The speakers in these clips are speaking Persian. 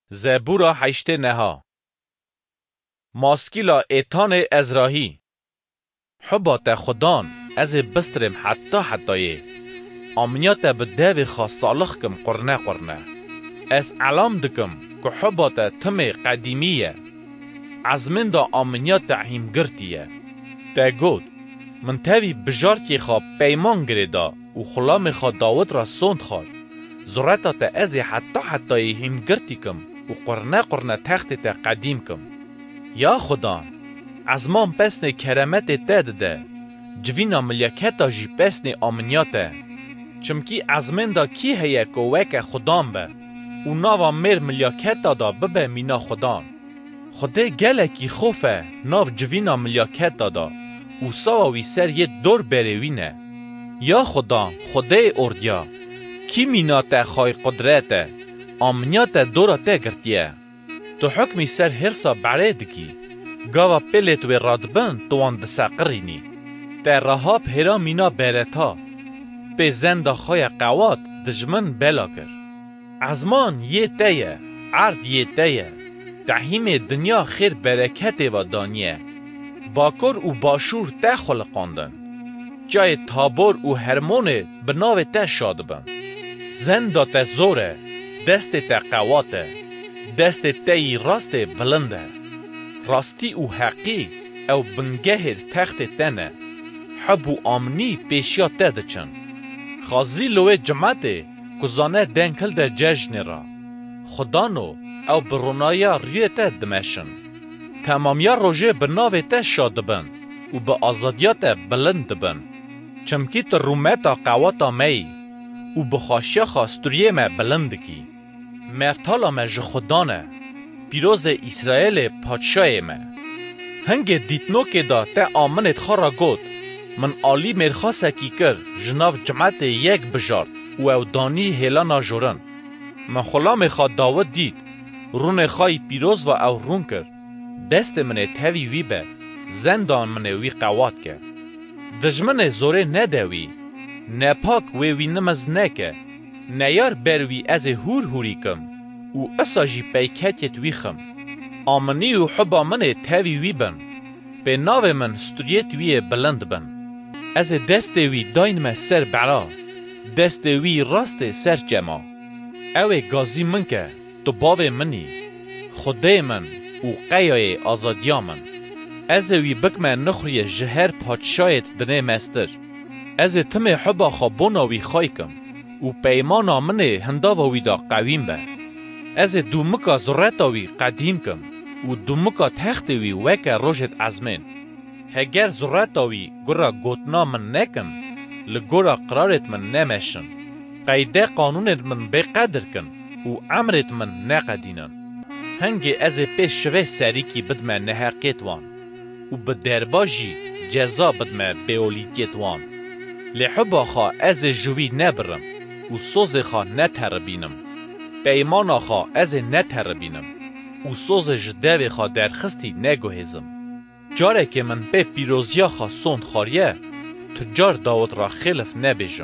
زبورا 8 نها ماسکیلا ایتان ازراهی حبات خدان از بسترم حتایه آمنیات بدهوی خواست صالح کم قرنه از علام دکم که حبات تم قدیمیه از من دا آمنیات هم گرتیه تا گود من تاوی بجارتی خواه پیمان گریدا و خلام خواه داود را سوند خواه زرطا تا از حتایه هم گرتی کم و قرنه تخت تا قدیم کم یا خدا از من پسن کرمت ده جوینا ملیاکتا جی پسن آمنیاته چمکی از من دا کی هیه که وک خدام به و ناوا میر ملیاکتا دا ببه مینا خدام خدا گله کی خوفه ناو جوینا ملیاکتا دا و ساوی سر یه دور بروینه یا خدا خدای اردیا کی مینا تا خواهی قدرته آمنیات دورا تا گرتیه تو حکمی سر هرسا بره دکی گاوا پلیت و رادبن توان دساقرینی تا رهاب هرا مینا برتا به زنده خواه قوات دجمن بلا کر ازمان یه تایه عرض یه تایه تحیم دنیا خیر برکت و دانیه باکر و باشور تا خلقاندن جای تابور و هرمون بناو تا شاد بن زنده تا زوره دست تا قواته دست تایی راست بلنده راستی و حقی او بنگهر تخت تنه حب و آمنی پیشیا تده چن خازی لوه جمعته کزانه دنکل ده ججن را خدانو او برونایا ریه ته دمشن تمامیا روژه بناوه ته شاد بن و به آزادیات بلند بن چمکی تا رومتا قواتا می و بخاشیا خواستوریه ما بلند کی مرتالا ما خدانه پیروز اسرائیل پادشاه ما هنگ دیتنو که دا تا آمنت خارا گود من آلی مرخاسه کی کر جناف جمعت یک بجارد و او دانی هلانا جورن من خلام خواه داود دید رون خواهی پیروز و او رون کر دست منه تاوی وی به زندان منه وی قوات که دجمن زوره ندوی نپاک وی نمز نکه نیار بروی از هوری کم و اساجی پیکتیت وی خم آمنی و حبا منه تاوی وی بن به ناو من ستریت وی بلند بن از دست وی داین ما سر برا دست وی راست سر جما اوه گازی من که تو باوه منی خدای من و قیای آزادیا من از وی بکمه نخوری جهر پادشایت دنه مستر از تم حبا خوابونا وی خواهی کم و پیمانا منه هنداوا وی دا قویم به از دومکا زرطا وی قدیم کم و دومکا تخت وی وکه روشت ازمین هگر زرطا وی گرا گوتنا من نکم لگرا قرارت من نمشن قیده قانونت من بقدر کن و عمرت من نقدینن هنگی از پیش شوه سریکی بدمه نحقیت وان و بدرباجی جزا بدمه بیولیتیت وان لحبا خواه از جوی نبرم و سوز خواه نتربینم پیمانا خواه از نتربینم و سوز جدوی خواه درخستی نگوهزم جاره که من به پیروزیا خواه سوند خاریه تجار داود را خلف نبیجم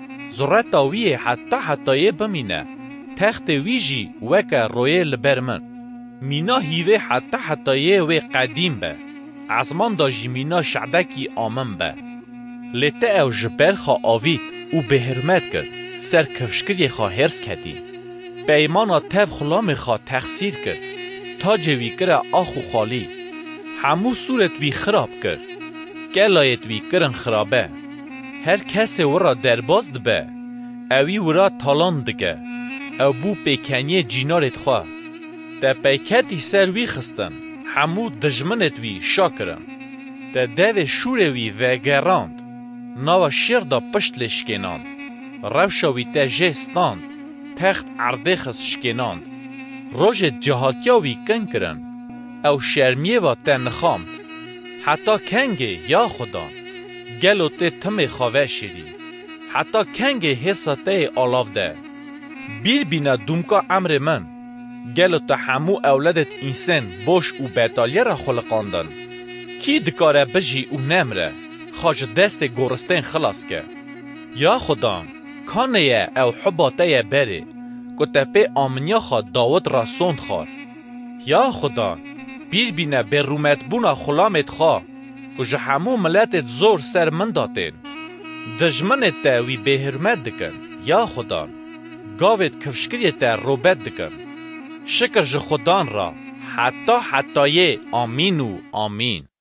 زرطا وی حتایه بمینه تخت ویجی وکه رویه لبر من مینا هیوه حتایه وی قدیم به عزمان دا جی مینا شعدکی آمن به لیته او جبر خواه آوید و به حرمت کرد سر کفشکری خواه هرس کدی پیمانا تف خلام خواه تخصیر کرد تا جوی کرد آخو خالی همو صورت وی خراب کرد گلایت وی کرن خرابه هر کس ورا درباز دبه اوی ورا تالان دگه او بو پیکنی جینارت خواه ده پیکتی سر وی خستن همو دجمنت وی شاکرن ده دو شور وی وگراند ناوا شیر دا پشت لشکناند روشا وی تا جستاند تخت عرده خست شکناند روژ جهاتیا وی کن کرن او شرمیه و تا نخامد حتی کنگه یا خدا گلو ته تم خواه شیری حتی کنگه حسا ته آلاف ده بیر بینا دومکا عمر من گلو ته همو اولادت انسان بوش و بیتالیه را خلقاندن کی دکاره بجی و نمره خاش دست گورستین خلاص که یا خدا کانه او حباته بره که تپه آمنیا خواد داود را سوند خوار. یا خدا بیر بینه به رومت بونا خلامت خواه که جهمو ملتت زور سر من داتین. دجمنت تا وی به حرمت دکن. یا خدا گاوت کفشکریت تا روبت دکن. شکر ج خدان را حتی آمین و آمین.